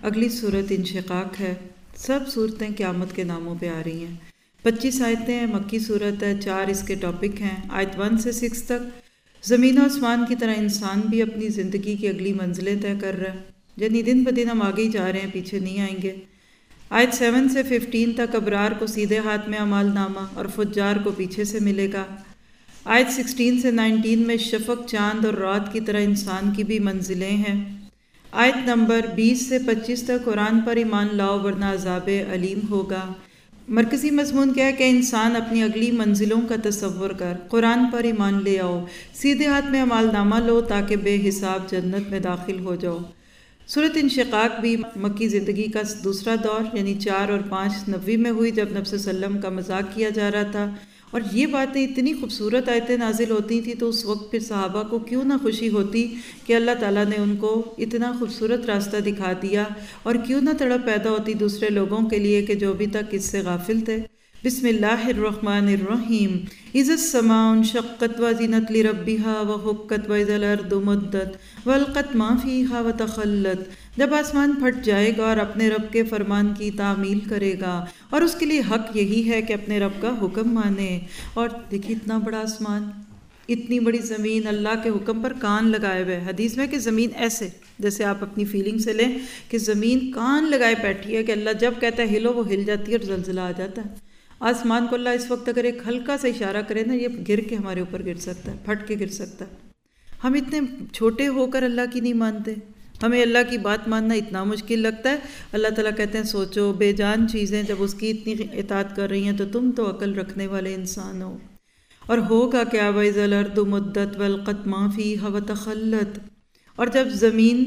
اگلی صورت انشقاق ہے۔ سب صورتیں قیامت کے ناموں پہ آ رہی ہیں۔ 25 آیتیں ہیں، مکی صورت ہے، 4 اس کے ٹاپک ہیں۔ آیت 1 سے 6 تک زمین و آسمان کی طرح انسان بھی اپنی زندگی کی اگلی منزلیں طے کر رہا ہے، یعنی دن بدن ہم آگے ہی جا رہے ہیں، پیچھے نہیں آئیں گے۔ آیت 7 سے 15 تک ابرار کو سیدھے ہاتھ میں اعمال نامہ اور فجار کو پیچھے سے ملے گا۔ آیت 16 سے 19 میں شفق، چاند اور رات کی طرح انسان کی بھی منزلیں ہیں۔ آیت نمبر 20 سے 25 تک قرآن پر ایمان لاؤ ورنہ عذاب علیم ہوگا۔ مرکزی مضمون کیا ہے کہ انسان اپنی اگلی منزلوں کا تصور کر قرآن پر ایمان لے آؤ، سیدھے ہاتھ میں اعمال نامہ لو تاکہ بے حساب جنت میں داخل ہو جاؤ۔ سورۃ انشقاق بھی مکی زندگی کا دوسرا دور یعنی 4 اور 5 نبوی میں ہوئی، جب نبی صلی اللہ علیہ وسلم کا مذاق کیا جا رہا تھا، اور یہ باتیں اتنی خوبصورت آیتیں نازل ہوتی تھیں تو اس وقت پھر صحابہ کو کیوں نہ خوشی ہوتی کہ اللہ تعالیٰ نے ان کو اتنا خوبصورت راستہ دکھا دیا، اور کیوں نہ تڑپ پیدا ہوتی دوسرے لوگوں کے لیے کہ جو ابھی تک اس سے غافل تھے۔ بسم اللہ الرحمن الرحیم۔ اذا السماء انشقت وأذنت لربها وحقت وإذا الأرض مدت وألقت ما فيها وتخلت۔ جب آسمان پھٹ جائے گا اور اپنے رب کے فرمان کی تعمیل کرے گا، اور اس کے لیے حق یہی ہے کہ اپنے رب کا حکم مانے۔ اور دیکھیے اتنا بڑا آسمان، اتنی بڑی زمین، اللہ کے حکم پر کان لگائے ہوئے۔ حدیث میں کہ زمین ایسے، جیسے آپ اپنی فیلنگ سے لیں کہ زمین کان لگائے بیٹھی ہے کہ اللہ جب کہتا ہے ہلو وہ ہل جاتی ہے اور زلزلہ آ جاتا ہے۔ آسمان کو اللہ اس وقت اگر ایک ہلکا سا اشارہ کرے نا، یہ گر کے ہمارے اوپر گر سکتا ہے، پھٹ کے گر سکتا ہے۔ ہم اتنے چھوٹے ہو کر اللہ کی نہیں مانتے، ہمیں اللہ کی بات ماننا اتنا مشکل لگتا ہے۔ اللہ تعالیٰ کہتے ہیں سوچو، بے جان چیزیں جب اس کی اتنی اطاعت کر رہی ہیں تو تم تو عقل رکھنے والے انسان ہو۔ اور ہوگا کیا، وَإِذَا الْأَرْضُ مُدَّتْ وَأَلْقَتْ مَا فِيهَا وَتَخَلَّتْ۔ اور جب زمین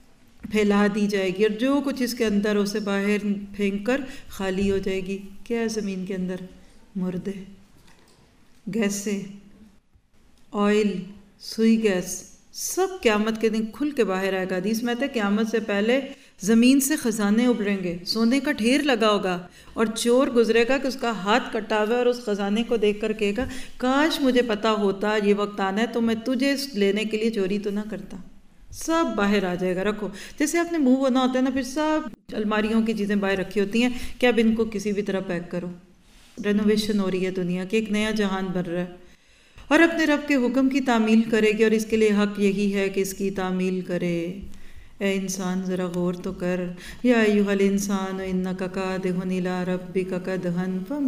پھیلا دی جائے گی اور جو کچھ اس کے اندر اسے باہر پھینک کر خالی ہو جائے گی۔ کیا ہے زمین کے اندر؟ مردے، گیسیں، آئل، سوئی گیس، سب قیامت کے دن کھل کے باہر آئے گا۔ حدیث میں آتا ہے قیامت سے پہلے زمین سے خزانے ابھریں گے، سونے کا ڈھیر لگا ہوگا، اور چور گزرے گا کہ اس کا ہاتھ کٹا ہوا ہے اور اس خزانے کو دیکھ کر کہے گا کاش مجھے پتا ہوتا یہ وقت آنا ہے تو میں تجھے لینے کے لیے چوری تو نہ کرتا۔ سب باہر آ جائے گا، رکھو جیسے آپ نے منہ بنا ہوتا ہے نا، پھر سب الماریوں کی چیزیں باہر رکھی ہوتی ہیں کہ اب ان کو کسی بھی طرح پیک کرو۔ رینوویشن ہو رہی ہے دنیا کی، ایک نیا جہان بن رہا ہے، اور اپنے رب کے حکم کی تعمیل کرے گی، اور اس کے لیے حق یہی ہے کہ اس کی تعمیل کرے۔ اے انسان ذرا غور تو کر۔ یا ایھا الانسان انک کادح الی ربک کدحا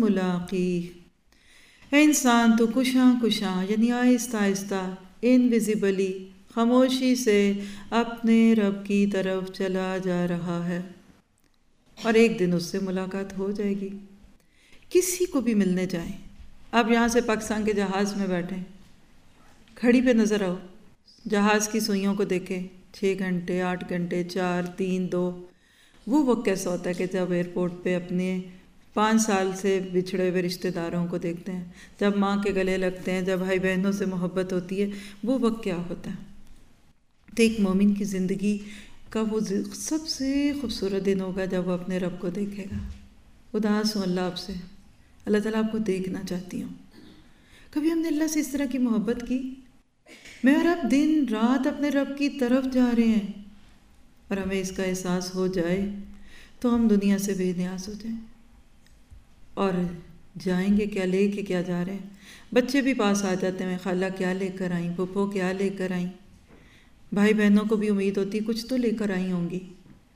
فملاقیہ۔ اے انسان تو کشاں کشاں یعنی آہستہ آہستہ، انویزیبلی، خاموشی سے اپنے رب کی طرف چلا جا رہا ہے، اور ایک دن اس سے ملاقات ہو جائے گی۔ کسی کو بھی ملنے جائیں، آپ یہاں سے پاکستان کے جہاز میں بیٹھیں، کھڑی پہ نظر آؤ، جہاز کی سوئیوں کو دیکھیں، 6 گھنٹے، 8 گھنٹے، 4، 3، 2، وہ وقت کیسا ہوتا ہے کہ جب ایئرپورٹ پہ اپنے 5 سال سے بچھڑے ہوئے رشتہ داروں کو دیکھتے ہیں، جب ماں کے گلے لگتے ہیں، جب بھائی بہنوں سے محبت ہوتی ہے، وہ وقت کیا ہوتا ہے۔ تو ایک مومن کی زندگی کا وہ سب سے خوبصورت دن ہوگا جب وہ اپنے رب کو دیکھے گا۔ اداس ہوں اللہ آپ سے، اللہ تعالیٰ آپ کو دیکھنا چاہتی ہوں۔ کبھی ہم نے اللہ سے اس طرح کی محبت کی؟ میں اور آپ دن رات اپنے رب کی طرف جا رہے ہیں، اور ہمیں اس کا احساس ہو جائے تو ہم دنیا سے بے نیاز ہو جائیں، اور جائیں گے کیا، لے کے کیا جا رہے ہیں۔ بچے بھی پاس آ جاتے ہیں، خالہ کیا لے کر آئیں، پھپھو کیا لے کر آئیں، بھائی بہنوں کو بھی امید ہوتی کچھ تو لے کر آئی ہوں گی۔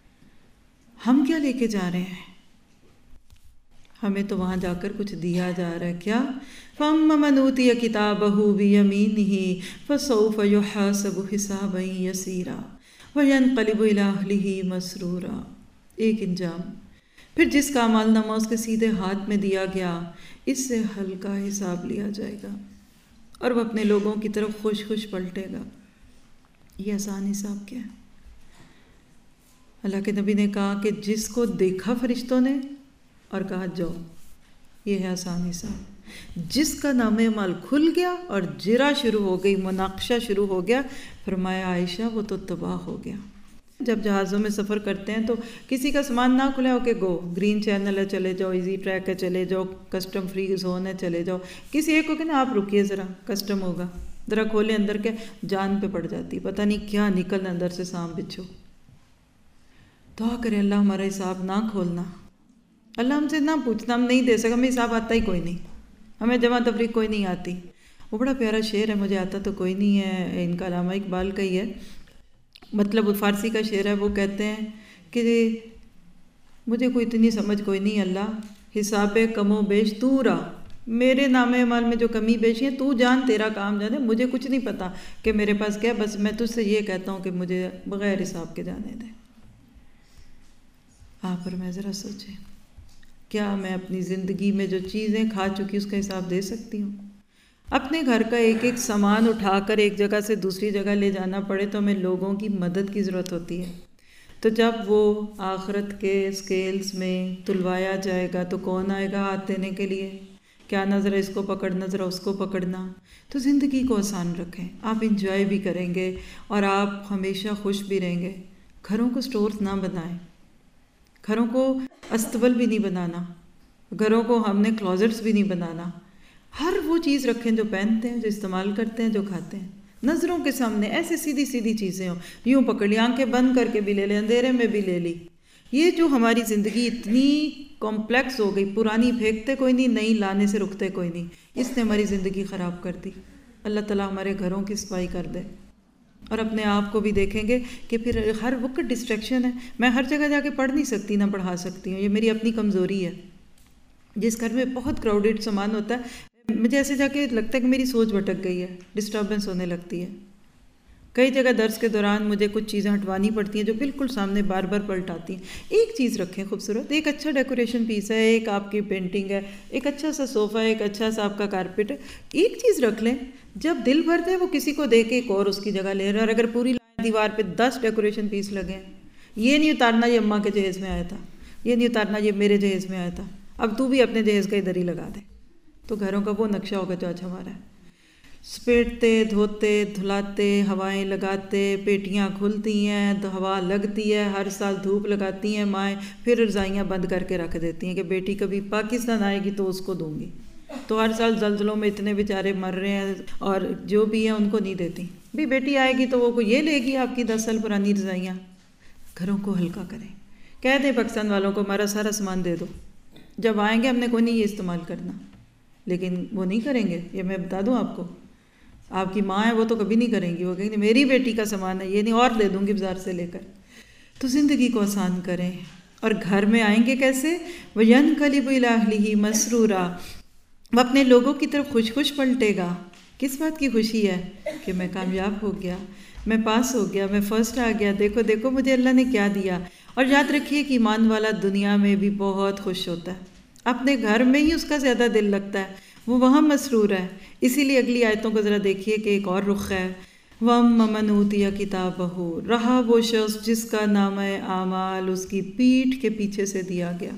ہم کیا لے کے جا رہے ہیں؟ ہمیں تو وہاں جا کر کچھ دیا جا رہا ہے۔ کیا؟ فَأَمَّا مَنْ أُوتِيَ كِتَابَهُ بِيَمِينِهِ فَسَوْفَ يُحَاسَبُ حِسَابًا يَسِيرًا وَيَنْقَلِبُ إِلَىٰ أَهْلِهِ مَسْرُورًا۔ ایک انجام، پھر جس کا اعمال نامہ اس کے سیدھے ہاتھ میں دیا گیا، اس سے ہلکا حساب لیا جائے گا، اور وہ اپنے لوگوں کی طرف خوش خوش پلٹے گا۔ یہ آسان حساب کیا ہے؟ اللہ کے نبی نے کہا کہ جس کو دیکھا فرشتوں نے اور کہا جاؤ، یہ ہے آسان حساب۔ جس کا نام اعمال کھل گیا اور جرا شروع ہو گئی، مناقشہ شروع ہو گیا، فرمایا عائشہ وہ تو تباہ ہو گیا۔ جب جہازوں میں سفر کرتے ہیں تو کسی کا سامان نہ کھلا ہو کہ گو، گرین چینل ہے چلے جاؤ، ایزی ٹریک ہے چلے جاؤ، کسٹم فری زون ہے چلے جاؤ۔ کسی ایک کو کہ نا آپ رکیے ذرا، کسٹم ہوگا، ذرا کھولے، اندر کے جان پہ پڑ جاتی، پتہ نہیں کیا نکل اندر سے سانپ بچھو۔ دعا کریں اللہ ہمارا حساب نہ کھولنا، اللہ ہم سے نہ پوچھنا، ہم نہیں دے سکا، ہمیں حساب آتا ہی کوئی نہیں، ہمیں جمع تفریق کوئی نہیں آتی۔ وہ بڑا پیارا شعر ہے، مجھے آتا تو کوئی نہیں ہے، ان کا علامہ اقبال کا ہی ہے، مطلب فارسی کا شعر ہے۔ وہ کہتے ہیں کہ مجھے کوئی اتنی سمجھ کوئی نہیں اللہ، حساب کم و بیش تو رہا، میرے نام اعمال میں جو کمی بیشی ہے تو جان، تیرا کام جانے، مجھے کچھ نہیں پتا کہ میرے پاس کیا، بس میں تجھ سے یہ کہتا ہوں کہ مجھے بغیر حساب کے جانے دے۔ آپ پر میں ذرا سوچیں، کیا میں اپنی زندگی میں جو چیزیں کھا چکی اس کا حساب دے سکتی ہوں؟ اپنے گھر کا ایک ایک سامان اٹھا کر ایک جگہ سے دوسری جگہ لے جانا پڑے تو ہمیں لوگوں کی مدد کی ضرورت ہوتی ہے، تو جب وہ آخرت کے اسکیلز میں تلوایا جائے گا تو کون آئے گا ہاتھ دینے کے لیے؟ کیا نظر اس کو پکڑنا، ذرا اس کو پکڑنا۔ تو زندگی کو آسان رکھیں، آپ انجوائے بھی کریں گے اور آپ ہمیشہ خوش بھی رہیں گے۔ گھروں کو سٹورز نہ بنائیں، گھروں کو استبل بھی نہیں بنانا، گھروں کو ہم نے کلوزٹس بھی نہیں بنانا۔ ہر وہ چیز رکھیں جو پہنتے ہیں، جو استعمال کرتے ہیں، جو کھاتے ہیں، نظروں کے سامنے ایسے سیدھی سیدھی چیزیں ہوں، یوں پکڑ لی، آنکھیں بند کر کے بھی لے لیں، اندھیرے میں بھی لے لی۔ یہ جو ہماری زندگی اتنی کمپلیکس ہو گئی، پرانی پھینکتے کوئی نہیں، نئی لانے سے رکتے کوئی نہیں، اس نے ہماری زندگی خراب کر دی۔ اللہ تعالیٰ ہمارے گھروں کی صفائی کر دے، اور اپنے آپ کو بھی دیکھیں گے کہ پھر ہر وقت ڈسٹریکشن ہے، میں ہر جگہ جا کے پڑھ نہیں سکتی، نہ پڑھا سکتی ہوں، یہ میری اپنی کمزوری ہے۔ جس گھر میں بہت کراؤڈیڈ سامان ہوتا ہے، مجھے ایسے جا کے لگتا ہے کہ میری سوچ بھٹک گئی ہے، ڈسٹربنس ہونے لگتی ہے۔ کئی جگہ درس کے دوران مجھے کچھ چیزیں ہٹوانی پڑتی ہیں جو بالکل سامنے بار بار پلٹ آتی ہیں۔ ایک چیز رکھیں خوبصورت، ایک اچھا ڈیکوریشن پیس ہے، ایک آپ کی پینٹنگ ہے، ایک اچھا سا صوفہ ہے، ایک اچھا سا آپ کا کارپیٹ ہے، ایک چیز رکھ لیں، جب دل بھرتے ہیں وہ کسی کو دے کے ایک اور اس کی جگہ لے رہے ہیں۔ اور اگر پوری دیوار پہ 10 ڈیکوریشن پیس لگے ہیں، یہ نہیں اتارنا یہ اماں کے جہیز میں آیا تھا، یہ نہیں اتارنا یہ میرے جہیز میں آیا تھا، اب تو بھی اپنے جہیز کا ادھر ہی لگا دے، تو گھروں کا وہ نقشہ ہوگا جو آج ہمارا ہے۔ سپیٹتے، دھوتے، دھلاتے، ہوائیں لگاتے، پیٹیاں کھلتی ہیں، ہوا لگتی ہے، ہر سال دھوپ لگاتی ہیں مائیں، پھر رضائیاں بند کر کے رکھ دیتی ہیں کہ بیٹی کبھی پاکستان آئے گی تو اس کو دوں گی۔ تو ہر سال زلزلوں میں اتنے بیچارے مر رہے ہیں اور جو بھی ہیں ان کو نہیں دیتی، بھی بیٹی آئے گی تو وہ یہ لے گی آپ کی 10 سال پرانی رضائیاں۔ گھروں کو ہلکا کریں، کہہ دیں پاکستان والوں کو ہمارا سارا سامان دے دو، جب آئیں گے ہم نے کوئی نہیں یہ استعمال کرنا، لیکن وہ نہیں کریں گے، یہ میں بتا دوں آپ کو۔ آپ کی ماں ہے وہ تو کبھی نہیں کریں گی، وہ کہیں گے میری بیٹی کا سامان ہے، یہ نہیں اور دے دوں گی بازار سے لے کر۔ تو زندگی کو آسان کریں، اور گھر میں آئیں گے کیسے؟ وَيَنْقَلِبُ إِلَىٰ أَهْلِهِ مَسْرُورًا، وہ اپنے لوگوں کی طرف خوش خوش پلٹے گا۔ کس بات کی خوشی ہے؟ کہ میں کامیاب ہو گیا، میں پاس ہو گیا، میں فرسٹ آ گیا، دیکھو دیکھو مجھے اللہ نے کیا دیا۔ اور یاد رکھیے کہ ایمان والا دنیا میں بھی بہت خوش ہوتا ہے، اپنے گھر میں ہی اس کا زیادہ دل لگتا ہے، وہ وہاں مسرور ہے۔ اسی لیے اگلی آیتوں کو ذرا دیکھیے کہ ایک اور رخ ہے، وَأَمَّا مَنْ أُوتِيَ كِتَابَهُ، رہا وہ شخص جس کا نامہ اعمال اس کی پیٹھ کے پیچھے سے دیا گیا۔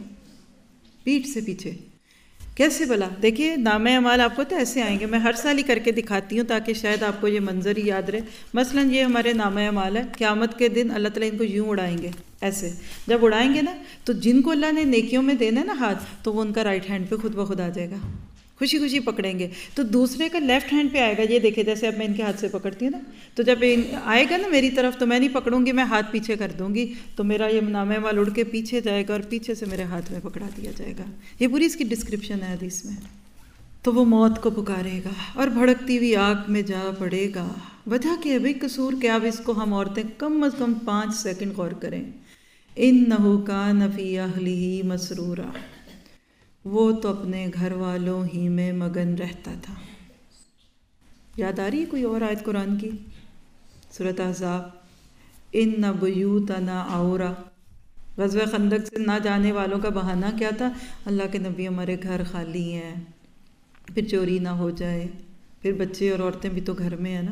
پیٹھ سے پیچھے کیسے بلا؟ دیکھیے نامہ اعمال آپ کو تو ایسے آئیں گے، میں ہر سال ہی کر کے دکھاتی ہوں تاکہ شاید آپ کو یہ منظر ہی یاد رہے۔ مثلا یہ ہمارے نامہ اعمال ہے، قیامت کے دن اللہ تعالیٰ ان کو یوں اڑائیں گے، ایسے جب اڑائیں گے نا تو جن کو اللہ نے نیکیوں میں دینا ہے نا ہاتھ، تو وہ ان کا رائٹ ہینڈ پہ خود بخود آ جائے گا، خوشی خوشی پکڑیں گے۔ تو دوسرے کا لیفٹ ہینڈ پہ آئے گا، یہ دیکھیں جیسے اب میں ان کے ہاتھ سے پکڑتی ہوں نا، تو جب آئے گا نا میری طرف تو میں نہیں پکڑوں گی، میں ہاتھ پیچھے کر دوں گی، تو میرا یہ نامہ اعمال اڑ کے پیچھے جائے گا اور پیچھے سے میرے ہاتھ میں پکڑا دیا جائے گا۔ یہ پوری اس کی ڈسکرپشن ہے حدیث میں۔ تو وہ موت کو پکارے گا اور بھڑکتی ہوئی آگ میں جا پڑے گا۔ وجہ کیا ہے بھئی؟ قصور کیا؟ اب اس کو ہم عورتیں کم از کم 5 سیکنڈ غور کریں۔ إِنَّهُ كَانَ فِي أَهْلِهِ مَسْرُورًا، وہ تو اپنے گھر والوں ہی میں مگن رہتا تھا۔ یاد آ رہی ہے کوئی اور آیت قرآن کی؟ سورۃ احزاب، إِنَّ بُيُوتَنَا عَوْرَةٌ، غزوہ خندق سے نہ جانے والوں کا بہانہ کیا تھا؟ اللہ کے نبی ہمارے گھر خالی ہیں، پھر چوری نہ ہو جائے، پھر بچے اور عورتیں بھی تو گھر میں ہیں نا۔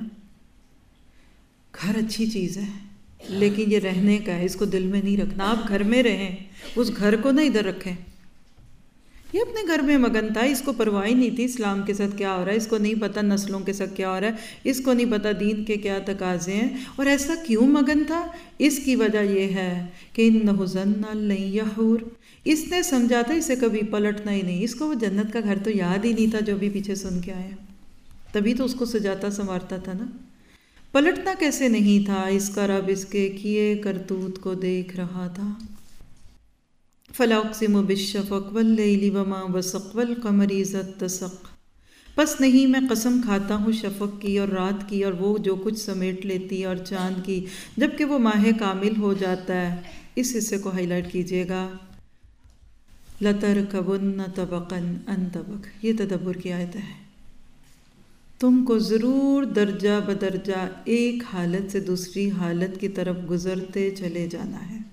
گھر اچھی چیز ہے لیکن یہ رہنے کا ہے، اس کو دل میں نہیں رکھنا۔ آپ گھر میں رہیں، اس گھر کو نہ ادھر رکھیں۔ یہ اپنے گھر میں مگن تھا، اس کو پرواہ ہی نہیں تھی اسلام کے ساتھ کیا ہو رہا ہے، اس کو نہیں پتہ نسلوں کے ساتھ کیا ہو رہا ہے، اس کو نہیں پتہ دین کے کیا تقاضے ہیں۔ اور ایسا کیوں مگن تھا؟ اس کی وجہ یہ ہے کہ إِنَّهُ ظَنَّ أَن لَّن يَحُورَ، اس نے سمجھا تھا اسے کبھی پلٹنا ہی نہیں، اس کو وہ جنت کا گھر تو یاد ہی نہیں تھا جو بھی پیچھے سن کے آیا، تبھی تو اس کو سجاتا سنوارتا تھا نا۔ پلٹنا کیسے نہیں تھا، اس کا رب اس کے کیے کرتوت کو دیکھ رہا تھا۔ فَلَا أُقْسِمُ بِالشَّفَقِ وَاللَّيْلِ وَمَا وَسَقَ وَالْقَمَرِ إِذَا اتَّسَقَ۔ پس نہیں میں قسم کھاتا ہوں شفق کی اور رات کی اور وہ جو کچھ سمیٹ لیتی ہے، اور چاند کی جب کہ وہ ماہ کامل ہو جاتا ہے۔ اس حصے کو ہائی لائٹ کیجیے گا، لَتَرْكَبُنَّ طَبَقًا عَن طَبَقٍ، یہ تدبر کی آیت ہے۔ تم کو ضرور درجہ بدرجہ ایک حالت سے دوسری حالت کی طرف گزرتے چلے جانا ہے۔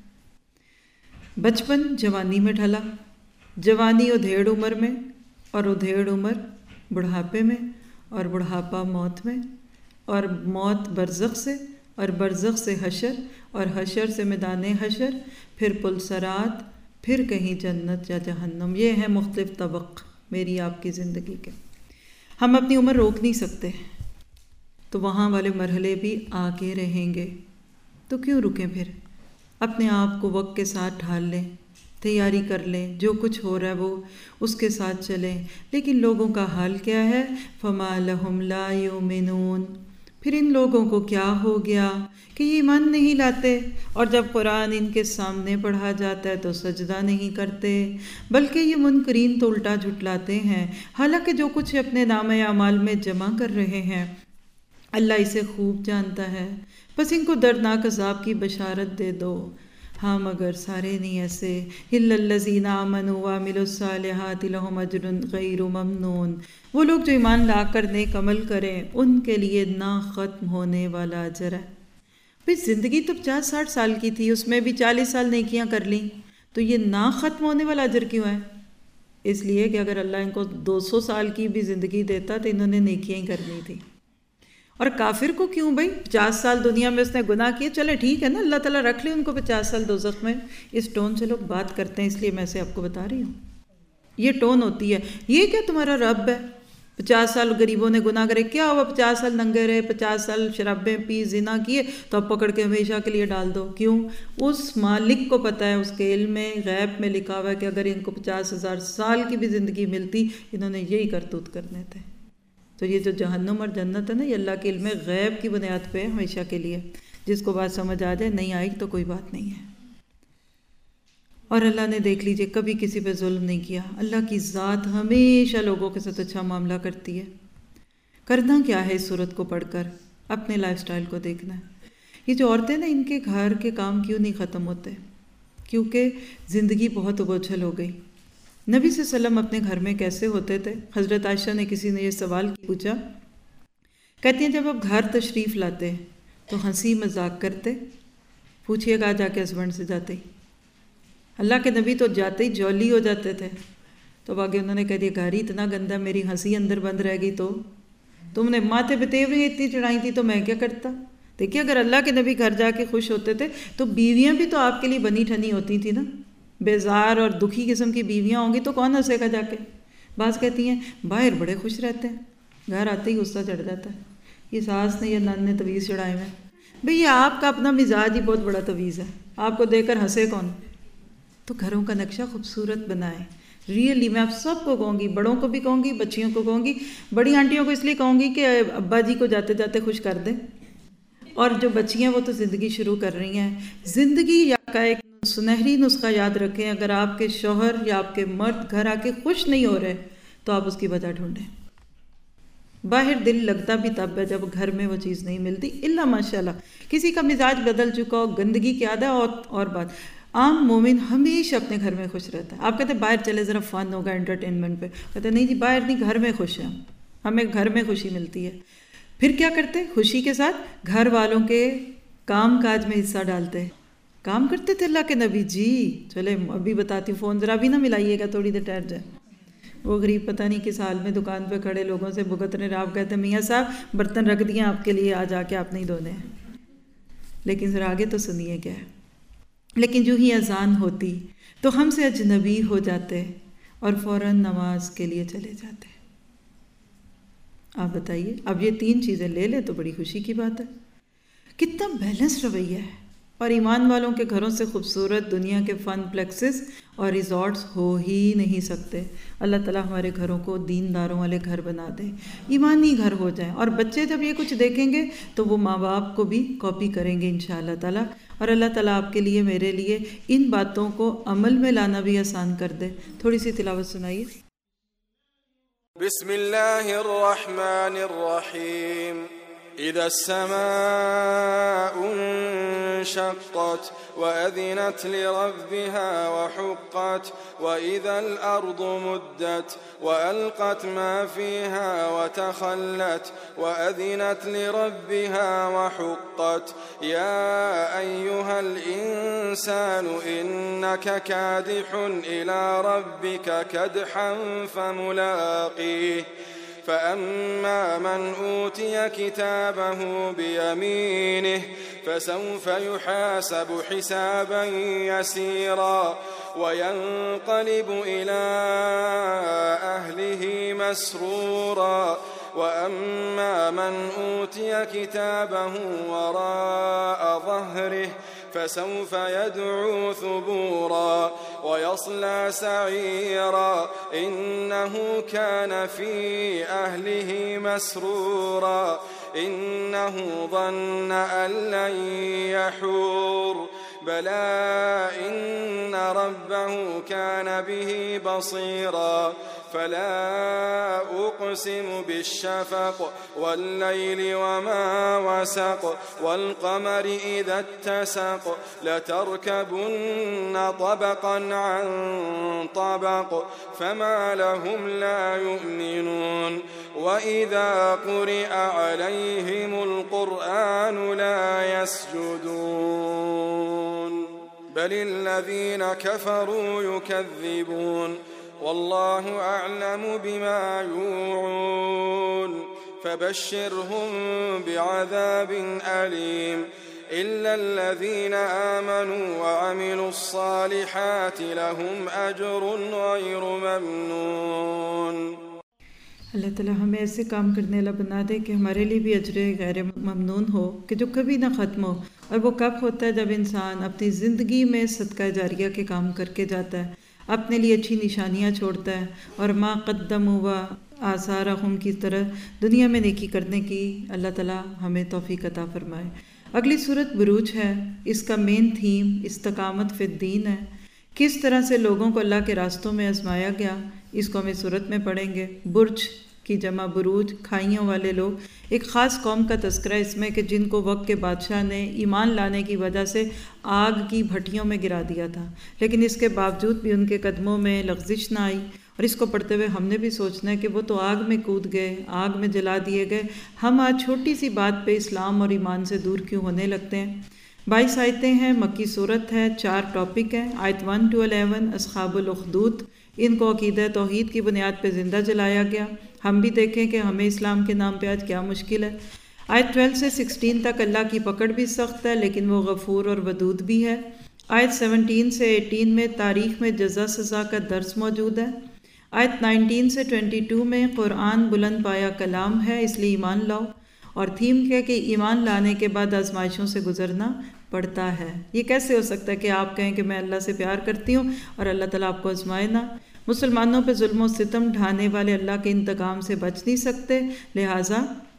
بچپن جوانی میں ڈھلا، جوانی ادھیڑ عمر میں، اور ادھیڑ عمر بڑھاپے میں، اور بڑھاپا موت میں، اور موت برزخ سے، اور برزخ سے حشر، اور حشر سے میدان حشر، پھر پل صراط، پھر کہیں جنت یا جہنم۔ یہ ہیں مختلف طبق میری آپ کی زندگی کے۔ ہم اپنی عمر روک نہیں سکتے، تو وہاں والے مرحلے بھی آگے رہیں گے، تو کیوں رکیں پھر؟ اپنے آپ کو وقت کے ساتھ ڈھال لیں، تیاری کر لیں، جو کچھ ہو رہا ہے وہ اس کے ساتھ چلیں۔ لیکن لوگوں کا حال کیا ہے؟ فَمَا لَهُمْ لَا يُؤْمِنُونَ، پھر ان لوگوں کو کیا ہو گیا کہ یہ ایمان نہیں لاتے، اور جب قرآن ان کے سامنے پڑھا جاتا ہے تو سجدہ نہیں کرتے، بلکہ یہ منکرین تو الٹا جھٹلاتے ہیں، حالانکہ جو کچھ اپنے نامۂ اعمال میں جمع کر رہے ہیں اللہ اسے خوب جانتا ہے۔ بس ان کو دردناک عذاب کی بشارت دے دو۔ ہاں مگر سارے نہیں ایسے، إِلَّا الَّذِينَ آمَنُوا وَعَمِلُوا الصَّالِحَاتِ لَهُمْ أَجْرٌ غَيْرُ مَمْنُونٍ، وہ لوگ جو ایمان لا کر نیک عمل کریں ان کے لیے نہ ختم ہونے والا اجر ہے۔ بھئی زندگی تو 50-60 سال کی تھی، اس میں بھی 40 سال نیکیاں کر لیں، تو یہ نہ ختم ہونے والا اجر کیوں ہے؟ اس لیے کہ اگر اللہ ان کو 200 سال کی بھی زندگی دیتا تو انہوں نے نیکیاں ہی کرنی تھی۔ اور کافر کو کیوں بھائی 50 سال دنیا میں اس نے گناہ کیے، چلے ٹھیک ہے نا، اللہ تعالیٰ رکھ لے ان کو 50 سال دوزخ میں۔ اس ٹون سے لوگ بات کرتے ہیں، اس لیے میں اسے آپ کو بتا رہی ہوں۔ یہ ٹون ہوتی ہے، یہ کیا تمہارا رب ہے؟ 50 سال غریبوں نے گناہ کرے، کیا ہوا 50 سال ننگے رہے، 50 سال شرابیں پی، زنا کیے، تو اب پکڑ کے ہمیشہ کے لیے ڈال دو۔ کیوں؟ اس مالک کو پتہ ہے، اس کے علم میں غیب میں لکھا ہوا ہے کہ اگر ان کو 50,000 سال کی بھی زندگی ملتی انہوں نے یہی کرتوت کرنے تھے۔ تو یہ جو جہنم اور جنت ہے نا، یہ اللہ کے علم غیب کی بنیاد پہ ہے، ہمیشہ کے لیے۔ جس کو بات سمجھ آ جائے، نہیں آئی تو کوئی بات نہیں ہے۔ اور اللہ نے دیکھ لیجئے کبھی کسی پہ ظلم نہیں کیا۔ اللہ کی ذات ہمیشہ لوگوں کے ساتھ اچھا معاملہ کرتی ہے۔ کرنا کیا ہے اس صورت کو پڑھ کر؟ اپنے لائف سٹائل کو دیکھنا ہے۔ یہ جو عورتیں نا، ان کے گھر کے کام کیوں نہیں ختم ہوتے؟ کیونکہ زندگی بہت ابوچھل ہو گئی۔ نبی صلی اللہ علیہ وسلم اپنے گھر میں کیسے ہوتے تھے؟ حضرت عائشہ نے کسی نے یہ سوال پوچھا، کہتی ہیں جب آپ گھر تشریف لاتے تو ہنسی مذاق کرتے؟ پوچھئے گا جا کے ہسبینڈ سے جاتے ہی۔ اللہ کے نبی تو جاتے ہی جولی ہو جاتے تھے، تو آگے انہوں نے کہہ دیا گھر ہی اتنا گندا، میری ہنسی اندر بند رہ گئی، تو تم نے ماتھے پہ تیوریاں اتنی چڑھائی تھی تو میں کیا کرتا؟ دیکھیے اگر اللہ کے نبی گھر جا کے خوش ہوتے تھے تو بیویاں بھی تو آپ کے لیے بنی ٹھنی ہوتی تھی نا۔ بیزار اور دکھی قسم کی بیویاں ہوں گی تو کون ہنسے گا جا کے؟ بعض کہتی ہیں باہر بڑے خوش رہتے ہیں، گھر آتے ہی غصہ چڑھ جاتا ہے، یہ ساس نے یا نان نے تویز چڑھائے ہوئے ہیں۔ بھئی یہ آپ کا اپنا مزاج ہی بہت بڑا تویز ہے، آپ کو دیکھ کر ہنسے کون؟ تو گھروں کا نقشہ خوبصورت بنائیں۔ ریئلی میں آپ سب کو کہوں گی، بڑوں کو بھی کہوں گی، بچیوں کو کہوں گی، بڑی آنٹیوں کو اس لیے کہوں گی کہ ابا جی کو جاتے جاتے خوش کر دیں، اور جو بچیاں وہ تو زندگی شروع کر رہی ہیں۔ زندگی یا کا ایک سنہری نسخہ یاد رکھیں، اگر آپ کے شوہر یا آپ کے مرد گھر آ کے خوش نہیں ہو رہے تو آپ اس کی وجہ ڈھونڈیں۔ باہر دل لگتا بھی تب ہے جب گھر میں وہ چیز نہیں ملتی، الا ماشاءاللہ کسی کا مزاج بدل چکا ہو، گندگی کی عادت اور بات۔ عام مومن ہمیشہ اپنے گھر میں خوش رہتا ہے۔ آپ کہتے ہیں باہر چلے ذرا فن ہوگا انٹرٹینمنٹ پہ، کہتے ہیں نہیں جی باہر نہیں، گھر میں خوش ہیں، ہمیں گھر میں خوشی ملتی ہے۔ پھر کیا کرتے؟ خوشی کے ساتھ گھر والوں کے کام کاج میں حصہ ڈالتے۔ کام کرتے تھے اللہ کے نبی؟ جی چلے ابھی بتاتی ہوں، فون ذرا بھی نہ ملائیے گا، تھوڑی دیر ٹھہر جائے۔ وہ غریب پتہ نہیں کس حال میں دکان پہ کھڑے لوگوں سے بھگت رہے، آپ کہتے ہیں میاں صاحب برتن رکھ دیے آپ کے لیے، آ جا کے آپ نہیں دھونے ہیں۔ لیکن ذرا آگے تو سنیے کیا ہے۔ لیکن جو ہی اذان ہوتی تو ہم سے اجنبی ہو جاتے اور فوراً نماز کے لیے چلے جاتے۔ آپ بتائیے، اب یہ 3 چیزیں لے لیں تو بڑی خوشی کی بات ہے۔ کتنا بیلنس رویہ ہے، اور ایمان والوں کے گھروں سے خوبصورت دنیا کے فن پلیکسز اور ریزورٹس ہو ہی نہیں سکتے۔ اللہ تعالیٰ ہمارے گھروں کو دین داروں والے گھر بنا دے، ایمانی گھر ہو جائیں، اور بچے جب یہ کچھ دیکھیں گے تو وہ ماں باپ کو بھی کاپی کریں گے انشاءاللہ تعالیٰ۔ اور اللہ تعالیٰ آپ کے لیے میرے لیے ان باتوں کو عمل میں لانا بھی آسان کر دے۔ تھوڑی سی تلاوت سنائیے۔ بسم اللہ الرحمن الرحیم اذا السماء انشقت وأذنت لربها وحقت وإذا الأرض مدت وألقت ما فيها وتخلت وأذنت لربها وحقت يا أيها الإنسان إنك كادح إلى ربك كدحا فملاقيه فأما من أوتي كتابه بيمينه فسوف يحاسب حسابا يسيرا وينقلب إلى أهله مسرورا وأما من أوتي كتابه وراء ظهره فسوف يدعو ثبورا ويصلى سعيرا إنه كان في أهله مسرورا إنه ظن أن لن يحور بلى إن ربه كان به بصيرا فلا أقسم بالشفق والليل وما وسق والقمر إذا اتسق لتركبن طبقا عن طبق فما لهم لا يؤمنون وإذا قرئ عليهم القرآن لا يسجدون بل الذين كفروا يكذبون والله أعلم بما يوعون فبشرهم بعذاب أليم إلا الذين آمنوا وعملوا الصالحات لهم أجر غير ممنون۔ اللہ تعالیٰ ہمیں ایسے کام کرنے والا بنا دے کہ ہمارے لیے بھی اجر غیر ممنون ہو، کہ جو کبھی نہ ختم ہو۔ اور وہ کب ہوتا ہے؟ جب انسان اپنی زندگی میں صدقہ جاریہ کے کام کر کے جاتا ہے، اپنے لیے اچھی نشانیاں چھوڑتا ہے، اور ما قدموا و آثارہم کی طرح دنیا میں نیکی کرنے کی اللہ تعالیٰ ہمیں توفیق عطا فرمائے۔ اگلی صورت بروج ہے۔ اس کا مین تھیم استقامت فی الدین ہے، کس طرح سے لوگوں کو اللہ کے راستوں میں آزمایا گیا، اس کو ہم اس صورت میں پڑھیں گے۔ برج کی جمع بروج، کھائیوں والے لوگ، ایک خاص قوم کا تذکرہ اس میں کہ جن کو وقت کے بادشاہ نے ایمان لانے کی وجہ سے آگ کی بھٹیوں میں گرا دیا تھا، لیکن اس کے باوجود بھی ان کے قدموں میں لغزش نہ آئی۔ اور اس کو پڑھتے ہوئے ہم نے بھی سوچنا ہے کہ وہ تو آگ میں کود گئے، آگ میں جلا دیے گئے، ہم آج چھوٹی سی بات پہ اسلام اور ایمان سے دور کیوں ہونے لگتے ہیں۔ 22 آیتیں ہیں، مکی صورت ہے، 4 ٹاپک ہیں۔ آیت 1 to 11 اصحاب الاخدود، ان کو عقیدہ توحید کی بنیاد پہ زندہ جلایا گیا۔ ہم بھی دیکھیں کہ ہمیں اسلام کے نام پہ آج کیا مشکل ہے۔ آیت 12 سے 16 تک اللہ کی پکڑ بھی سخت ہے، لیکن وہ غفور اور ودود بھی ہے۔ آیت 17 سے 18 میں تاریخ میں جزا سزا کا درس موجود ہے۔ آیت 19 سے 22 میں قرآن بلند پایا کلام ہے، اس لیے ایمان لاؤ، اور تھیم کیا کہ ایمان لانے کے بعد آزمائشوں سے گزرنا پڑتا ہے۔ یہ کیسے ہو سکتا ہے کہ آپ کہیں کہ میں اللہ سے پیار کرتی ہوں اور اللہ تعالیٰ آپ کو آزمائے نہ؟ مسلمانوں پہ ظلم و ستم ڈھانے والے اللہ کے انتقام سے بچ نہیں سکتے، لہٰذا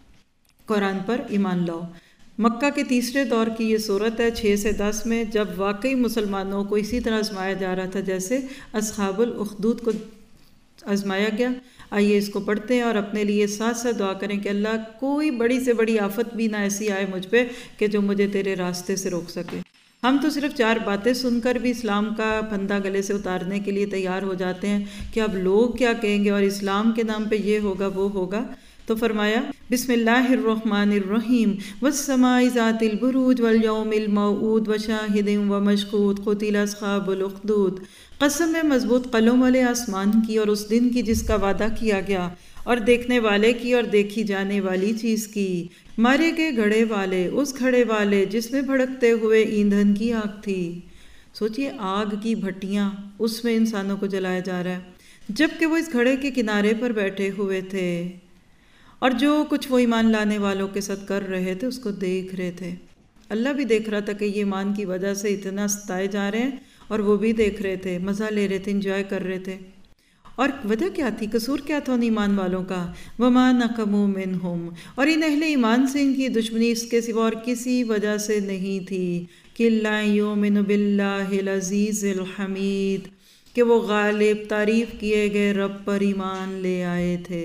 قرآن پر ایمان لاؤ۔ مکہ کے تیسرے دور کی یہ صورت ہے، 6 سے 10 میں، جب واقعی مسلمانوں کو اسی طرح آزمایا جا رہا تھا جیسے اصحاب الاخدود کو آزمایا گیا۔ آئیے اس کو پڑھتے ہیں اور اپنے لیے ساتھ ساتھ دعا کریں کہ اللہ کوئی بڑی سے بڑی آفت بھی نہ ایسی آئے مجھ پہ کہ جو مجھے تیرے راستے سے روک سکے۔ ہم تو صرف 4 باتیں سن کر بھی اسلام کا پھندا گلے سے اتارنے کے لیے تیار ہو جاتے ہیں کہ اب لوگ کیا کہیں گے اور اسلام کے نام پہ یہ ہوگا وہ ہوگا۔ تو فرمایا بسم اللہ الرحمن الرحیم والسماء ذات البروج والیوم الموعود وشاہد ومشہود قتل اصحاب الاخدود، قسم ہے مضبوط قلم والے آسمان کی اور اس دن کی جس کا وعدہ کیا گیا، اور دیکھنے والے کی اور دیکھی جانے والی چیز کی، مارے گئے گھڑے والے، اس گھڑے والے جس میں بھڑکتے ہوئے ایندھن کی آگ تھی۔ سوچئے آگ کی بھٹیاں، اس میں انسانوں کو جلایا جا رہا ہے، جبکہ وہ اس گھڑے کے کنارے پر بیٹھے ہوئے تھے اور جو کچھ وہ ایمان لانے والوں کے ساتھ کر رہے تھے اس کو دیکھ رہے تھے۔ اللہ بھی دیکھ رہا تھا کہ یہ ایمان کی وجہ سے اتنا ستائے جا رہے ہیں، اور وہ بھی دیکھ رہے تھے، مزہ لے رہے تھے، انجوائے کر رہے تھے۔ اور وجہ کیا تھی، قصور کیا تھا ان ایمان والوں کا؟ وَمَا نَقَمُوا مِنْهُمْ، اور ان اہل ایمان سے ان کی دشمنی اس کے سوا اور کسی وجہ سے نہیں تھی کہ لَا يُؤْمِنُ بِاللَّهِ الْعَزِيزِ الْحَمِيدِ، کہ وہ غالب تعریف کیے گئے رب پر ایمان لے آئے تھے۔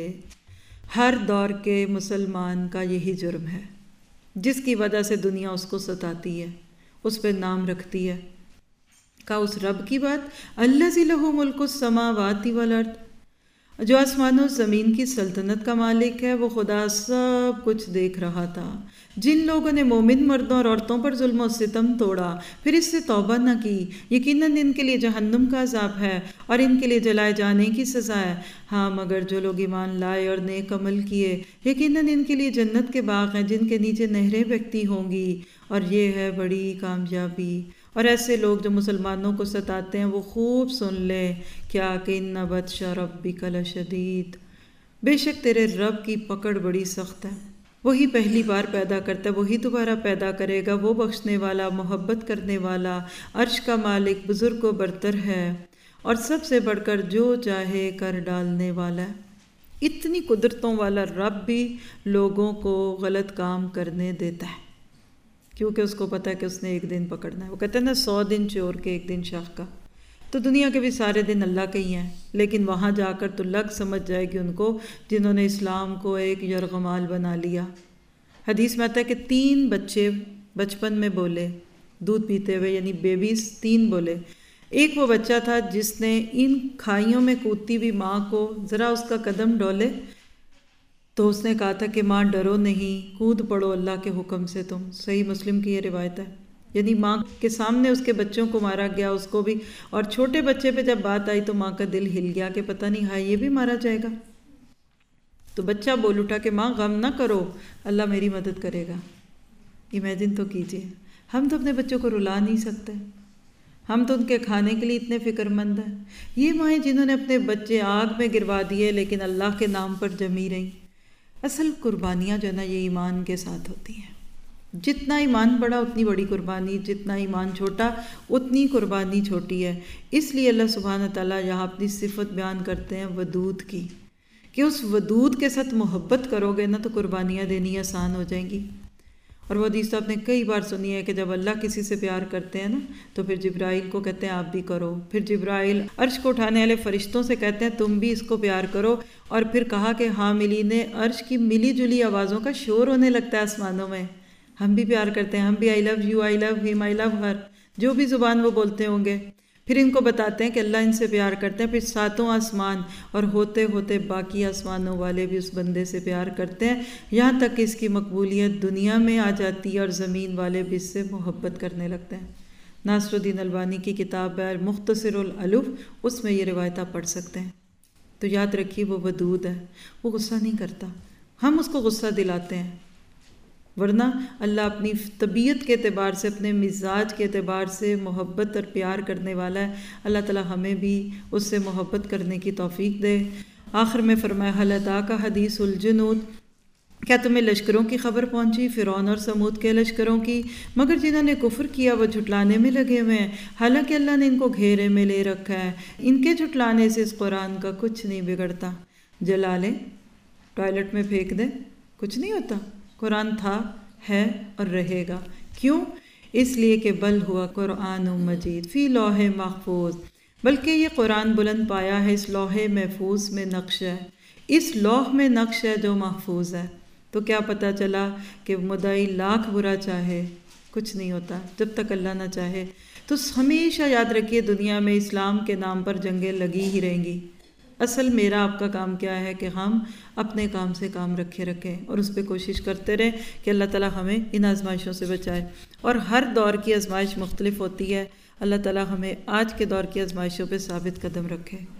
ہر دور کے مسلمان کا یہی جرم ہے، جس کی وجہ سے دنیا اس کو ستاتی ہے، اس پہ نام رکھتی ہے۔ کا اس رب کی بات، الذی لہ ملک السماوات والارض، جو آسمان و زمین کی سلطنت کا مالک ہے، وہ خدا سب کچھ دیکھ رہا تھا۔ جن لوگوں نے مومن مردوں اور عورتوں پر ظلم و ستم توڑا، پھر اس سے توبہ نہ کی، یقیناً ان کے لیے جہنم کا عذاب ہے اور ان کے لیے جلائے جانے کی سزا ہے۔ ہاں مگر جو لوگ ایمان لائے اور نیک عمل کیے، یقیناً ان کے لیے جنت کے باغ ہیں جن کے نیچے نہریں بہتی ہوں گی، اور یہ ہے بڑی کامیابی۔ اور ایسے لوگ جو مسلمانوں کو ستاتے ہیں وہ خوب سن لیں کیا کہ ان بطش ربک لشدید، بے شک تیرے رب کی پکڑ بڑی سخت ہے۔ وہی پہلی بار پیدا کرتا ہے، وہی دوبارہ پیدا کرے گا، وہ بخشنے والا، محبت کرنے والا، عرش کا مالک، بزرگ و برتر ہے، اور سب سے بڑھ کر جو چاہے کر ڈالنے والا ہے۔ اتنی قدرتوں والا رب بھی لوگوں کو غلط کام کرنے دیتا ہے، کیونکہ اس کو پتہ ہے کہ اس نے ایک دن پکڑنا ہے۔ وہ کہتے ہیں نا 100 دن چور کے ایک دن شاہ کا، تو دنیا کے بھی سارے دن اللہ کے ہی ہیں، لیکن وہاں جا کر تو لگ سمجھ جائے گی ان کو جنہوں نے اسلام کو ایک یرغمال بنا لیا۔ حدیث میں آتا ہے کہ 3 بچے بچپن میں بولے، دودھ پیتے ہوئے، یعنی بیبیز 3 بولے۔ ایک وہ بچہ تھا جس نے ان کھائیوں میں کودتی ہوئی ماں کو ذرا اس کا قدم ڈولے تو اس نے کہا تھا کہ ماں ڈرو نہیں، کود پڑو اللہ کے حکم سے تم۔ صحیح مسلم کی یہ روایت ہے۔ یعنی ماں کے سامنے اس کے بچوں کو مارا گیا، اس کو بھی، اور چھوٹے بچے پہ جب بات آئی تو ماں کا دل ہل گیا کہ پتہ نہیں ہاں یہ بھی مارا جائے گا۔ تو بچہ بول اٹھا کہ ماں غم نہ کرو، اللہ میری مدد کرے گا۔ امیجن تو کیجئے، ہم تو اپنے بچوں کو رلا نہیں سکتے، ہم تو ان کے کھانے کے لیے اتنے فکر مند ہیں۔ یہ مائیں جنہوں نے اپنے بچے آگ میں گروا دیے لیکن اللہ کے نام پر جمی رہیں۔ اصل قربانیاں جو ہے نا یہ ایمان کے ساتھ ہوتی ہیں۔ جتنا ایمان بڑا اتنی بڑی قربانی، جتنا ایمان چھوٹا اتنی قربانی چھوٹی ہے۔ اس لیے اللہ سبحانہ تعالیٰ یہاں اپنی صفت بیان کرتے ہیں ودود کی، کہ اس ودود کے ساتھ محبت کرو گے نا تو قربانیاں دینی آسان ہو جائیں گی۔ اور وہ حدیث تو آپ نے کئی بار سنی ہے کہ جب اللہ کسی سے پیار کرتے ہیں نا تو پھر جبرائیل کو کہتے ہیں آپ بھی کرو، پھر جبرائیل عرش کو اٹھانے والے فرشتوں سے کہتے ہیں تم بھی اس کو پیار کرو، اور پھر کہا کہ حاملین عرش کی ملی جلی آوازوں کا شور ہونے لگتا ہے آسمانوں میں۔ ہم بھی پیار کرتے ہیں، ہم بھی آئی لو یو، آئی لو ہم، آئی لو ہر، جو بھی زبان وہ بولتے ہوں گے۔ پھر ان کو بتاتے ہیں کہ اللہ ان سے پیار کرتے ہیں، پھر 7 آسمان اور ہوتے ہوتے باقی آسمانوں والے بھی اس بندے سے پیار کرتے ہیں، یہاں تک کہ اس کی مقبولیت دنیا میں آ جاتی ہے اور زمین والے بھی اس سے محبت کرنے لگتے ہیں۔ ناصر الدین البانی کی کتاب ہے مختصر الالف، اس میں یہ روایت آپ پڑھ سکتے ہیں۔ تو یاد رکھیے وہ ودود ہے، وہ غصہ نہیں کرتا، ہم اس کو غصہ دلاتے ہیں، ورنہ اللہ اپنی طبیعت کے اعتبار سے، اپنے مزاج کے اعتبار سے محبت اور پیار کرنے والا ہے۔ اللہ تعالی ہمیں بھی اس سے محبت کرنے کی توفیق دے۔ آخر میں فرمایا حل اتاک حدیث الجنود، کیا تمہیں لشکروں کی خبر پہنچی، فرعون اور سمود کے لشکروں کی؟ مگر جنہوں نے کفر کیا وہ جھٹلانے میں لگے ہوئے ہیں، حالانکہ اللہ نے ان کو گھیرے میں لے رکھا ہے۔ ان کے جھٹلانے سے اس قرآن کا کچھ نہیں بگڑتا۔ جلا لیں، ٹوائلٹ میں پھینک دیں، کچھ نہیں ہوتا۔ قرآن تھا، ہے اور رہے گا۔ کیوں؟ اس لیے کہ بل ہوا قرآن مجید فی لوح محفوظ، بلکہ یہ قرآن بلند پایا ہے اس لوح محفوظ میں نقش ہے، اس لوح میں نقش ہے جو محفوظ ہے۔ تو کیا پتہ چلا کہ مدعی لاکھ برا چاہے کچھ نہیں ہوتا جب تک اللہ نہ چاہے۔ تو ہمیشہ یاد رکھیے دنیا میں اسلام کے نام پر جنگیں لگی ہی رہیں گی۔ اصل میرا آپ کا کام کیا ہے کہ ہم اپنے کام سے کام رکھیں اور اس پہ کوشش کرتے رہیں کہ اللہ تعالیٰ ہمیں ان آزمائشوں سے بچائے۔ اور ہر دور کی آزمائش مختلف ہوتی ہے، اللہ تعالیٰ ہمیں آج کے دور کی آزمائشوں پہ ثابت قدم رکھے۔